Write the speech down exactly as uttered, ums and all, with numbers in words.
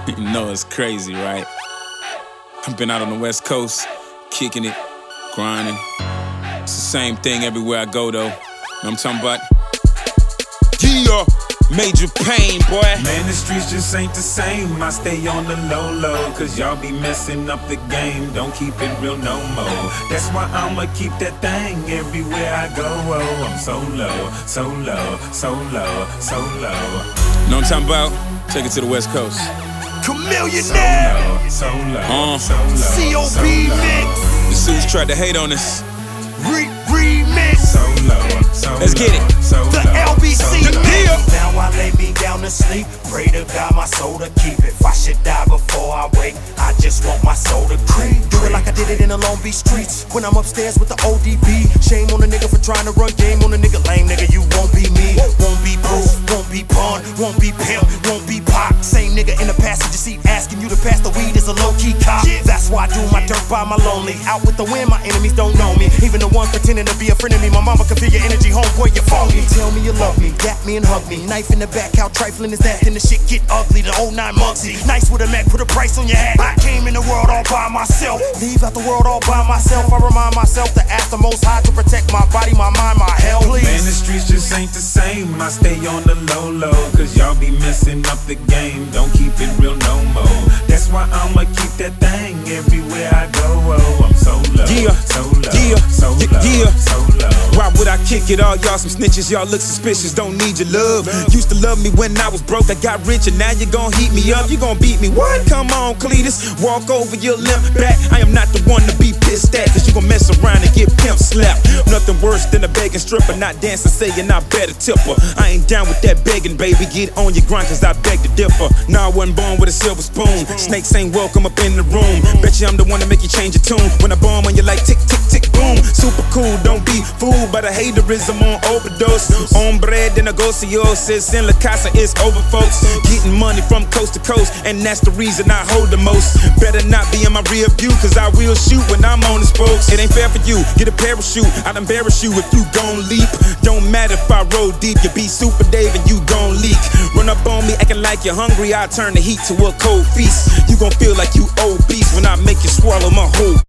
You know it's crazy, right? I've been out on the West Coast, kicking it, grinding. It's the same thing everywhere I go, though. You know what I'm talking about? Yeah, Major Pain, boy. Man, the streets just ain't the same. I stay on the low low, cause y'all be messing up the game. Don't keep it real no more. That's why I'ma keep that thing everywhere I go. Oh, I'm so low, so low, so low, so low. You know what I'm talking about? Take it to the West Coast. Chamillionaire, so low, Uh. so low, C O B so mix, The suits tried to hate on us. Re remix, so low, so Let's get it. So the low, L B C so low. mix. Now I lay me down to sleep, pray to God my soul to keep it. If I should die before I wake, I just want my soul to creep. Do it like I did it in the Long Beach streets, when I'm upstairs with the O D B. Shame on a nigga for trying to run game on a nigga lame nigga. You won't be me, won't be proof, won't be pun, won't be pimp, won't be pop. Same nigga in the passenger seat asking you to pass the weed is a low-key cop. That's why I do my dirt by my lonely. Out with the wind, my enemies don't know me. Even the ones pretending to be a friend of me. My mama can feel your energy, homeboy, you phony. Tell me you love me, dap me and hug me. Knife in the back, how trifling is that? Then the shit get ugly, the oh nine Muggsy. Nice with a Mac, put a price on your hat. I came in the world all by myself, leave out the world all by myself. I remind myself to ask the Most High to protect my body, my mind, my health. Please. Man, the streets just ain't the same. I stay on the low low, cause y'all be messing up the game. Don't keep it real no more. That's why I'ma keep that thing everywhere I go. Oh, I'm so low, Yeah, so low, yeah, so low, yeah. so low. Why would I kick it all? Y'all some snitches, y'all look suspicious, don't need your love. Used to love me when I was broke, I got rich, and now you gon' heat me up. You gon' beat me, what? Come on, Cletus, walk over your limp back. I am not the one to be pissed at, cause you gon' mess around and get pimp slapped. Nothing worse than a begging stripper, not dancing, saying I better tip her. I ain't down with that begging, baby, get on your grind, cause I beg to differ. Nah, I wasn't born with a silver spoon, snakes ain't welcome up in the room. Bet you I'm the one to make you change your tune. When I bomb on you like tick, tick, tick, boom. Super cool, don't be fooled by the haterism on overdose. Hombre de negocios, in La Casa, it's over, folks. Getting money from coast to coast, and that's the reason I hold the most. Better not be in my rear view, cause I will shoot when I'm on the spokes. It ain't fair for you, get a parachute, I'd embarrass you if you gon' leap. Don't matter if I roll deep, you be Super Dave and you gon' leak. Run up on me acting like you're hungry, I turn the heat to a cold feast. You gon' feel like you obese when I make you swallow my whole